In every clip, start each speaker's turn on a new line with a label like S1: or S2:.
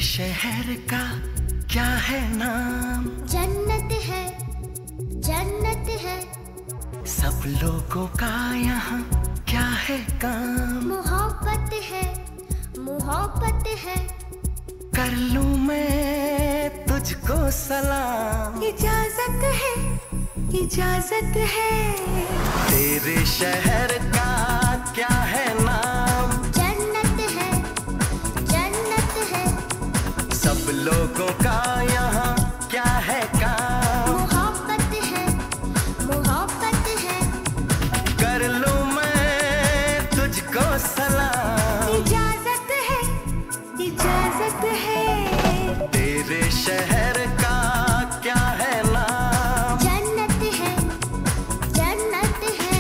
S1: शहर का क्या है नाम?
S2: जन्नत है, जन्नत है।
S1: सब लोगों का यहाँ क्या है काम?
S2: मोहब्बत है, मोहब्बत है।
S1: कर लूं मैं तुझको सलाम?
S2: इजाजत है, इजाजत है।
S1: तेरे शहर का क्या है नाम?
S2: जन्नत है, जन्नत है।
S1: सब लोगों का यहाँ क्या है काम?
S2: मोहब्बत है, मोहब्बत है।
S1: कर लूं मैं तुझको सलाम?
S2: इजाजत है, इजाजत है।
S1: तेरे शहर का क्या है नाम?
S2: जन्नत है, जन्नत है।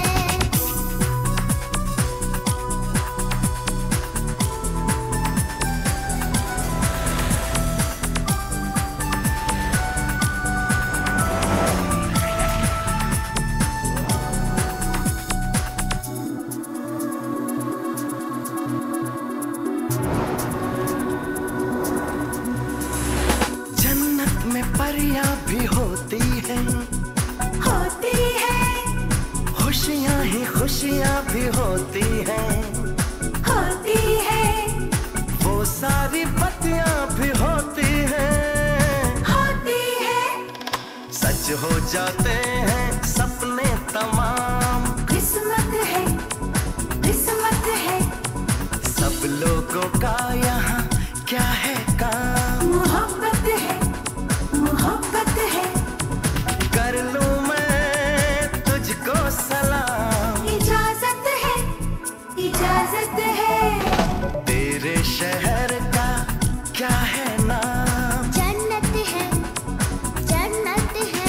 S1: जन्नत में परियां भी होती हैं,
S2: होती है,
S1: खुशियां ही खुशियां भी होती हैं,
S2: होती है,
S1: वो सारी बत्तियां भी होती हैं,
S2: होती है।
S1: सच हो जाते हैं सपने तमाम।
S2: किस्मत है, किस्मत है।
S1: सब लोगों का यहाँ क्या है काम?
S2: मोहब्बत है, मोहब्बत है।
S1: कर लूं मैं तुझको सलाम?
S2: इजाजत है, इजाजत है।
S1: तेरे शहर का क्या है नाम?
S2: जन्नत है, जन्नत है।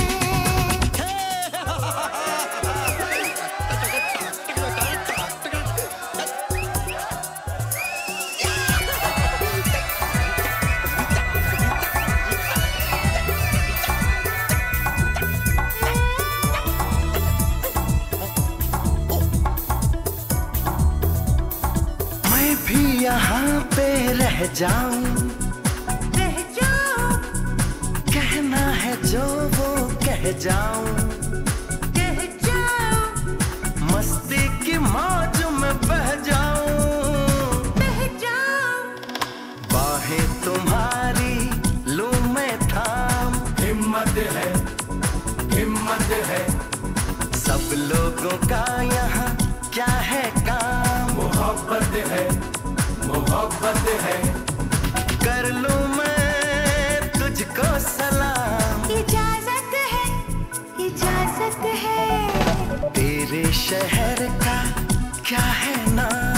S1: मैं भी यहाँ पे रह जाऊं,
S2: रह जाओ,
S1: कहना है जो वो कह जाऊं,
S2: कह जाओ,
S1: मस्ती की मौज में बह जाऊं,
S2: बह जाओ।
S1: बाहें तुम्हारी लूं मैं थाम।
S3: हिम्मत है, हिम्मत है।
S1: सब लोगों का यहाँ क्या है काम?
S3: मोहब्बत है, मोहब्बत है।
S1: कर लूं मैं तुझको सलाम?
S2: इजाजत है, इजाजत है।
S1: तेरे शहर का क्या है नाम?